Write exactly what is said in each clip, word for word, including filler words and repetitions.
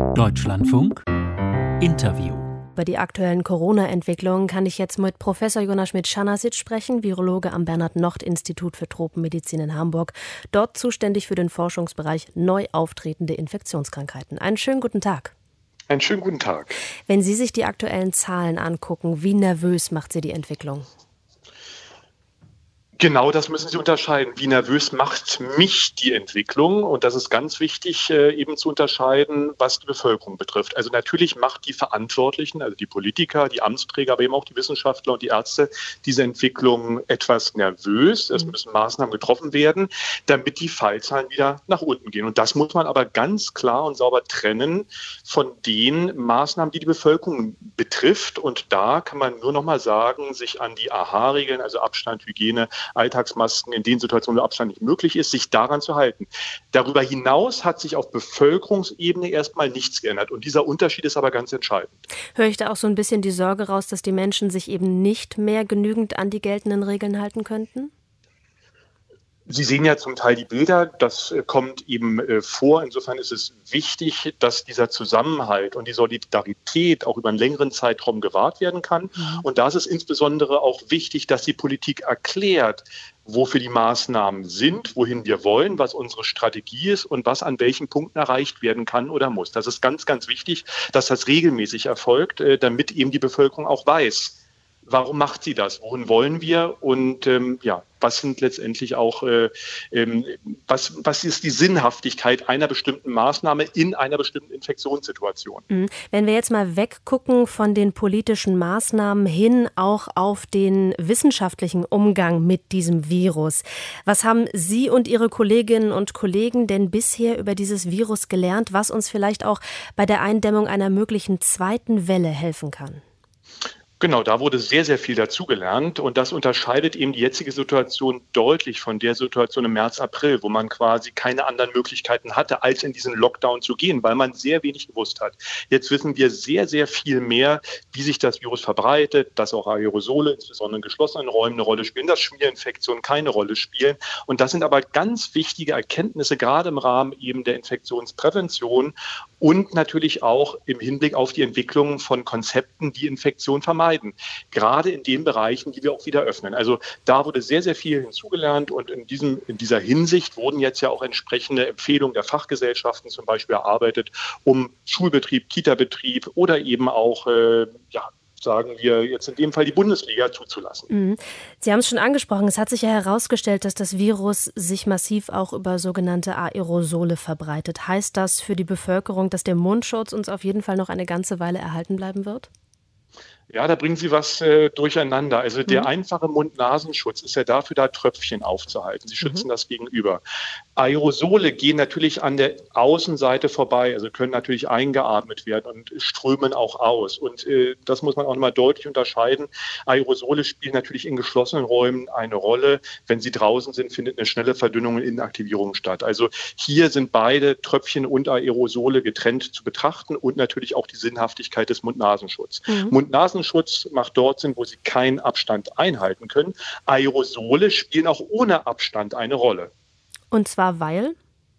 Deutschlandfunk Interview. Über die aktuellen Corona-Entwicklungen kann ich jetzt mit Professor Jonas Schmidt-Schanasic sprechen, Virologe am Bernhard-Nocht-Institut für Tropenmedizin in Hamburg, dort zuständig für den Forschungsbereich neu auftretende Infektionskrankheiten. Einen schönen guten Tag. Einen schönen guten Tag. Wenn Sie sich die aktuellen Zahlen angucken, wie nervös macht Sie die Entwicklung? Genau, das müssen Sie unterscheiden. Wie nervös macht mich die Entwicklung? Und das ist ganz wichtig, eben zu unterscheiden, was die Bevölkerung betrifft. Also natürlich macht die Verantwortlichen, also die Politiker, die Amtsträger, aber eben auch die Wissenschaftler und die Ärzte, diese Entwicklung etwas nervös. Es müssen Maßnahmen getroffen werden, damit die Fallzahlen wieder nach unten gehen. Und das muss man aber ganz klar und sauber trennen von den Maßnahmen, die die Bevölkerung betrifft. Und da kann man nur noch mal sagen, sich an die A H A-Regeln, also Abstand, Hygiene, Alltagsmasken in den Situationen, wo Abstand nicht möglich ist, sich daran zu halten. Darüber hinaus hat sich auf Bevölkerungsebene erstmal nichts geändert. Und dieser Unterschied ist aber ganz entscheidend. Höre ich da auch so ein bisschen die Sorge raus, dass die Menschen sich eben nicht mehr genügend an die geltenden Regeln halten könnten? Sie sehen ja zum Teil die Bilder, das kommt eben vor. Insofern ist es wichtig, dass dieser Zusammenhalt und die Solidarität auch über einen längeren Zeitraum gewahrt werden kann. Mhm. Und da ist es insbesondere auch wichtig, dass die Politik erklärt, wofür die Maßnahmen sind, wohin wir wollen, was unsere Strategie ist und was an welchen Punkten erreicht werden kann oder muss. Das ist ganz, ganz wichtig, dass das regelmäßig erfolgt, damit eben die Bevölkerung auch weiß, warum macht sie das? Wohin wollen wir? Und ähm, ja, was sind letztendlich auch, äh, ähm, was, was ist die Sinnhaftigkeit einer bestimmten Maßnahme in einer bestimmten Infektionssituation? Wenn wir jetzt mal weggucken von den politischen Maßnahmen hin auch auf den wissenschaftlichen Umgang mit diesem Virus. Was haben Sie und Ihre Kolleginnen und Kollegen denn bisher über dieses Virus gelernt, was uns vielleicht auch bei der Eindämmung einer möglichen zweiten Welle helfen kann? Genau, da wurde sehr, sehr viel dazugelernt und das unterscheidet eben die jetzige Situation deutlich von der Situation im März, April, wo man quasi keine anderen Möglichkeiten hatte, als in diesen Lockdown zu gehen, weil man sehr wenig gewusst hat. Jetzt wissen wir sehr, sehr viel mehr, wie sich das Virus verbreitet, dass auch Aerosole, insbesondere in geschlossenen Räumen, eine Rolle spielen, dass Schmierinfektionen keine Rolle spielen. Und das sind aber ganz wichtige Erkenntnisse, gerade im Rahmen eben der Infektionsprävention und natürlich auch im Hinblick auf die Entwicklung von Konzepten, die Infektion vermeiden. Gerade in den Bereichen, die wir auch wieder öffnen. Also da wurde sehr, sehr viel hinzugelernt und in, diesem, in dieser Hinsicht wurden jetzt ja auch entsprechende Empfehlungen der Fachgesellschaften zum Beispiel erarbeitet, um Schulbetrieb, Kita-Betrieb oder eben auch, äh, ja, sagen wir jetzt in dem Fall die Bundesliga zuzulassen. Sie haben es schon angesprochen, es hat sich ja herausgestellt, dass das Virus sich massiv auch über sogenannte Aerosole verbreitet. Heißt das für die Bevölkerung, dass der Mundschutz uns auf jeden Fall noch eine ganze Weile erhalten bleiben wird? Ja, da bringen Sie was äh, durcheinander. Also der mhm. einfache Mund-Nasenschutz ist ja dafür da, Tröpfchen aufzuhalten. Sie schützen mhm. das Gegenüber. Aerosole gehen natürlich an der Außenseite vorbei, also können natürlich eingeatmet werden und strömen auch aus. Und äh, das muss man auch nochmal deutlich unterscheiden. Aerosole spielen natürlich in geschlossenen Räumen eine Rolle. Wenn sie draußen sind, findet eine schnelle Verdünnung und Inaktivierung statt. Also hier sind beide Tröpfchen und Aerosole getrennt zu betrachten und natürlich auch die Sinnhaftigkeit des Mund-Nasenschutzes. Mhm. Mund-Nasenschutz macht dort Sinn, wo sie keinen Abstand einhalten können. Aerosole spielen auch ohne Abstand eine Rolle. Und zwar weil?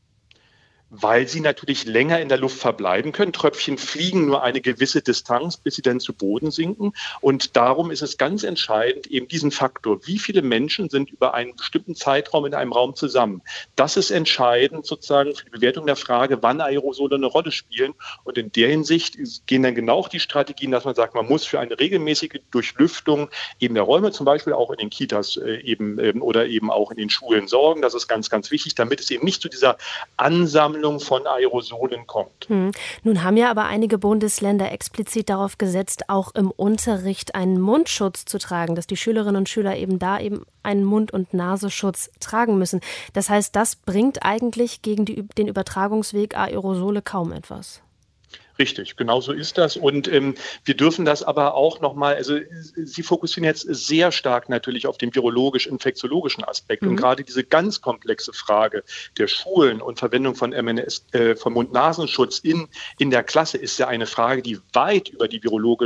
Weil sie natürlich länger in der Luft verbleiben können. Tröpfchen fliegen nur eine gewisse Distanz, bis sie dann zu Boden sinken. Und darum ist es ganz entscheidend, eben diesen Faktor, wie viele Menschen sind über einen bestimmten Zeitraum in einem Raum zusammen. Das ist entscheidend sozusagen für die Bewertung der Frage, wann Aerosole eine Rolle spielen. Und in der Hinsicht gehen dann genau auch die Strategien, dass man sagt, man muss für eine regelmäßige Durchlüftung eben der Räume, zum Beispiel auch in den Kitas eben oder eben auch in den Schulen sorgen. Das ist ganz, ganz wichtig, damit es eben nicht zu dieser Ansammlung von Aerosolen kommt. Hm. Nun haben ja aber einige Bundesländer explizit darauf gesetzt, auch im Unterricht einen Mundschutz zu tragen, dass die Schülerinnen und Schüler eben da eben einen Mund- und Nasenschutz tragen müssen. Das heißt, das bringt eigentlich gegen die, den Übertragungsweg Aerosole kaum etwas. Richtig, genau so ist das. Und ähm, wir dürfen das aber auch nochmal, also Sie fokussieren jetzt sehr stark natürlich auf den virologisch-infektiologischen Aspekt. Mhm. Und gerade diese ganz komplexe Frage der Schulen und Verwendung von M N S, äh, von Mund-Nasenschutz in, in der Klasse ist ja eine Frage, die weit über die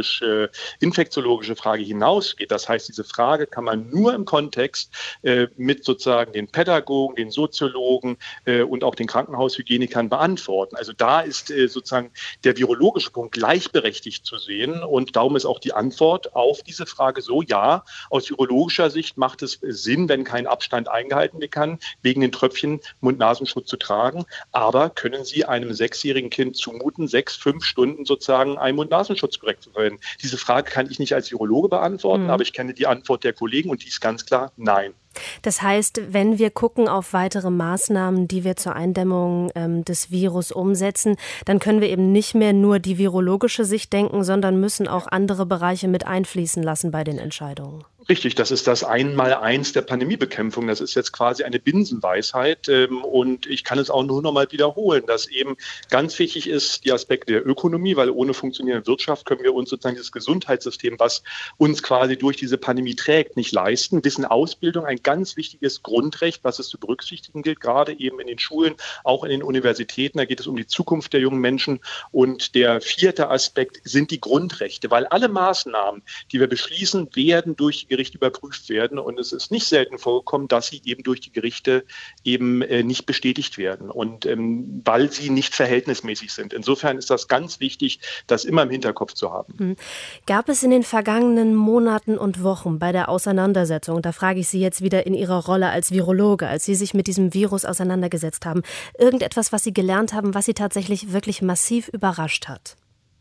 virologisch-infektiologische Frage hinausgeht. Das heißt, diese Frage kann man nur im Kontext äh, mit sozusagen den Pädagogen, den Soziologen äh, und auch den Krankenhaushygienikern beantworten. Also da ist äh, sozusagen der virologische Punkt gleichberechtigt zu sehen. Und darum ist auch die Antwort auf diese Frage so, ja, aus virologischer Sicht macht es Sinn, wenn kein Abstand eingehalten werden kann, wegen den Tröpfchen Mund-Nasenschutz zu tragen. Aber können Sie einem sechsjährigen Kind zumuten, sechs, fünf Stunden sozusagen einen Mund-Nasenschutz korrekt zu verwenden? Diese Frage kann ich nicht als Virologe beantworten, mhm. aber ich kenne die Antwort der Kollegen und die ist ganz klar nein. Das heißt, wenn wir gucken auf weitere Maßnahmen, die wir zur Eindämmung ähm, des Virus umsetzen, dann können wir eben nicht mehr nur die virologische Sicht denken, sondern müssen auch andere Bereiche mit einfließen lassen bei den Entscheidungen. Richtig, das ist das Einmaleins der Pandemiebekämpfung. Das ist jetzt quasi eine Binsenweisheit. Und ich kann es auch nur noch mal wiederholen, dass eben ganz wichtig ist die Aspekte der Ökonomie, weil ohne funktionierende Wirtschaft können wir uns sozusagen das Gesundheitssystem, was uns quasi durch diese Pandemie trägt, nicht leisten. Wissen, Ausbildung, ein ganz wichtiges Grundrecht, was es zu berücksichtigen gilt, gerade eben in den Schulen, auch in den Universitäten. Da geht es um die Zukunft der jungen Menschen. Und der vierte Aspekt sind die Grundrechte, weil alle Maßnahmen, die wir beschließen, werden durch die Gericht überprüft werden. Und es ist nicht selten vorgekommen, dass sie eben durch die Gerichte eben äh, nicht bestätigt werden und ähm, weil sie nicht verhältnismäßig sind. Insofern ist das ganz wichtig, das immer im Hinterkopf zu haben. Mhm. Gab es in den vergangenen Monaten und Wochen bei der Auseinandersetzung, da frage ich Sie jetzt wieder in Ihrer Rolle als Virologe, als Sie sich mit diesem Virus auseinandergesetzt haben, irgendetwas, was Sie gelernt haben, was Sie tatsächlich wirklich massiv überrascht hat?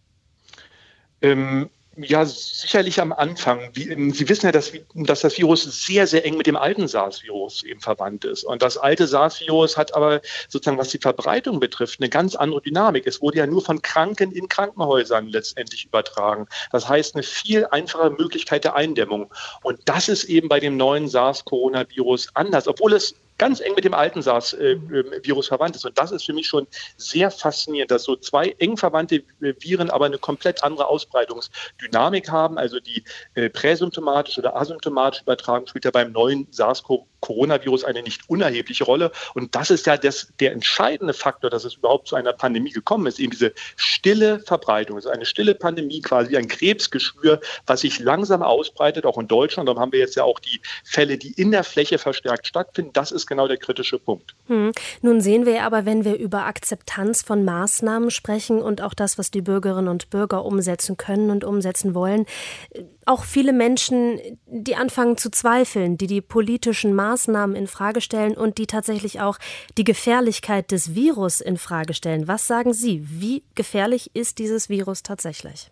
Ähm Ja, sicherlich am Anfang. Wie, Sie wissen ja, dass, dass das Virus sehr, sehr eng mit dem alten SARS-Virus eben verwandt ist. Und das alte SARS-Virus hat aber sozusagen, was die Verbreitung betrifft, eine ganz andere Dynamik. Es wurde ja nur von Kranken in Krankenhäusern letztendlich übertragen. Das heißt, eine viel einfache Möglichkeit der Eindämmung. Und das ist eben bei dem neuen SARS-Coronavirus anders, obwohl es ganz eng mit dem alten SARS-Virus verwandt ist. Und das ist für mich schon sehr faszinierend, dass so zwei eng verwandte Viren aber eine komplett andere Ausbreitungsdynamik haben. Also die äh, präsymptomatische oder asymptomatische Übertragung spielt ja beim neuen SARS-Coronavirus eine nicht unerhebliche Rolle. Und das ist ja das, der entscheidende Faktor, dass es überhaupt zu einer Pandemie gekommen ist, eben diese stille Verbreitung. Es ist eine stille Pandemie, quasi ein Krebsgeschwür, was sich langsam ausbreitet, auch in Deutschland. Da haben wir jetzt ja auch die Fälle, die in der Fläche verstärkt stattfinden. Das ist genau der kritische Punkt. Hm. Nun sehen wir aber, wenn wir über Akzeptanz von Maßnahmen sprechen und auch das, was die Bürgerinnen und Bürger umsetzen können und umsetzen wollen, auch viele Menschen, die anfangen zu zweifeln, die die politischen Maßnahmen in Frage stellen und die tatsächlich auch die Gefährlichkeit des Virus in Frage stellen. Was sagen Sie? Wie gefährlich ist dieses Virus tatsächlich?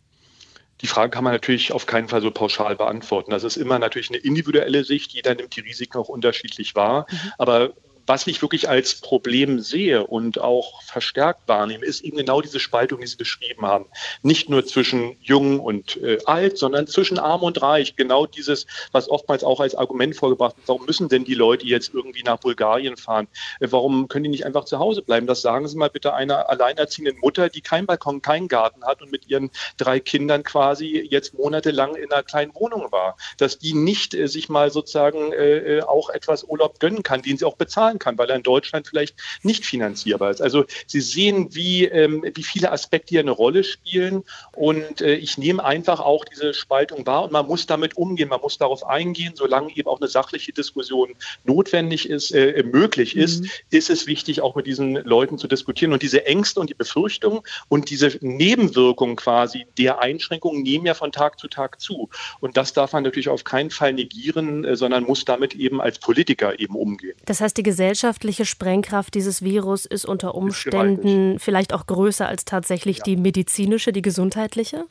Die Frage kann man natürlich auf keinen Fall so pauschal beantworten. Das ist immer natürlich eine individuelle Sicht. Jeder nimmt die Risiken auch unterschiedlich wahr. Mhm. Aber was ich wirklich als Problem sehe und auch verstärkt wahrnehme, ist eben genau diese Spaltung, die Sie beschrieben haben. Nicht nur zwischen Jung und äh, Alt, sondern zwischen Arm und Reich. Genau dieses, was oftmals auch als Argument vorgebracht wird. Warum müssen denn die Leute jetzt irgendwie nach Bulgarien fahren? Äh, warum können die nicht einfach zu Hause bleiben? Das sagen Sie mal bitte einer alleinerziehenden Mutter, die keinen Balkon, keinen Garten hat und mit ihren drei Kindern quasi jetzt monatelang in einer kleinen Wohnung war. Dass die nicht äh, sich mal sozusagen äh, auch etwas Urlaub gönnen kann, den sie auch bezahlen kann, weil er in Deutschland vielleicht nicht finanzierbar ist. Also Sie sehen, wie, ähm, wie viele Aspekte hier eine Rolle spielen und äh, ich nehme einfach auch diese Spaltung wahr und man muss damit umgehen, man muss darauf eingehen, solange eben auch eine sachliche Diskussion notwendig ist, äh, möglich ist, mhm. ist es wichtig, auch mit diesen Leuten zu diskutieren und diese Ängste und die Befürchtungen und diese Nebenwirkungen quasi der Einschränkungen nehmen ja von Tag zu Tag zu und das darf man natürlich auf keinen Fall negieren, äh, sondern muss damit eben als Politiker eben umgehen. Das heißt, die Gesellschaft gesellschaftliche Sprengkraft dieses Virus ist unter Umständen ist vielleicht auch größer als tatsächlich ja. die medizinische, die gesundheitliche?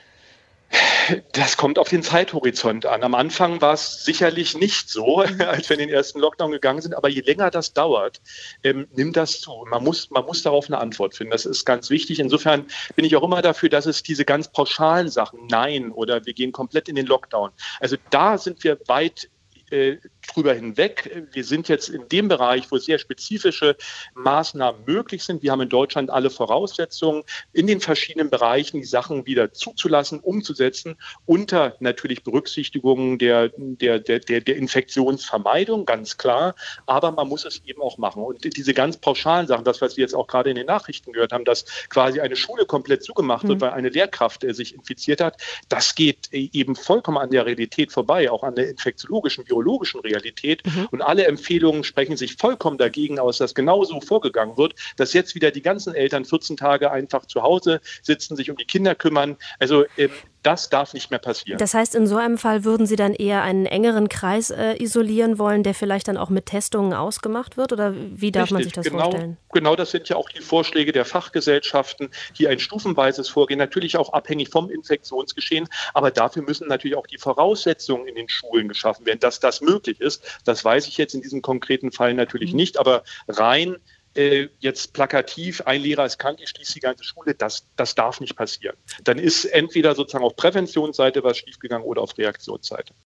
Das kommt auf den Zeithorizont an. Am Anfang war es sicherlich nicht so, als wir in den ersten Lockdown gegangen sind. Aber je länger das dauert, ähm, nimmt das zu. Man muss, man muss darauf eine Antwort finden. Das ist ganz wichtig. Insofern bin ich auch immer dafür, dass es diese ganz pauschalen Sachen, nein, oder wir gehen komplett in den Lockdown. Also da sind wir weit drüber hinweg. Wir sind jetzt in dem Bereich, wo sehr spezifische Maßnahmen möglich sind. Wir haben in Deutschland alle Voraussetzungen, in den verschiedenen Bereichen die Sachen wieder zuzulassen, umzusetzen, unter natürlich Berücksichtigung der, der, der, der, der Infektionsvermeidung, ganz klar. Aber man muss es eben auch machen. Und diese ganz pauschalen Sachen, das, was wir jetzt auch gerade in den Nachrichten gehört haben, dass quasi eine Schule komplett zugemacht mhm. wird, weil eine Lehrkraft äh, sich infiziert hat, das geht äh, eben vollkommen an der Realität vorbei, auch an der infektiologischen, biologischen Realität. Mhm. Und alle Empfehlungen sprechen sich vollkommen dagegen aus, dass genauso vorgegangen wird, dass jetzt wieder die ganzen Eltern vierzehn Tage einfach zu Hause sitzen, sich um die Kinder kümmern. Also ähm, das darf nicht mehr passieren. Das heißt, in so einem Fall würden Sie dann eher einen engeren Kreis äh, isolieren wollen, der vielleicht dann auch mit Testungen ausgemacht wird? Oder wie darf Richtig, man sich das genau, vorstellen? Genau, das sind ja auch die Vorschläge der Fachgesellschaften, hier ein stufenweises Vorgehen, natürlich auch abhängig vom Infektionsgeschehen. Aber dafür müssen natürlich auch die Voraussetzungen in den Schulen geschaffen werden, dass das möglich ist. Das weiß ich jetzt in diesem konkreten Fall natürlich mhm. nicht, aber rein äh, jetzt plakativ, ein Lehrer ist krank, ich schließe die ganze Schule, das, das darf nicht passieren. Dann ist entweder sozusagen auf Präventionsseite was schiefgegangen oder auf Reaktionsseite.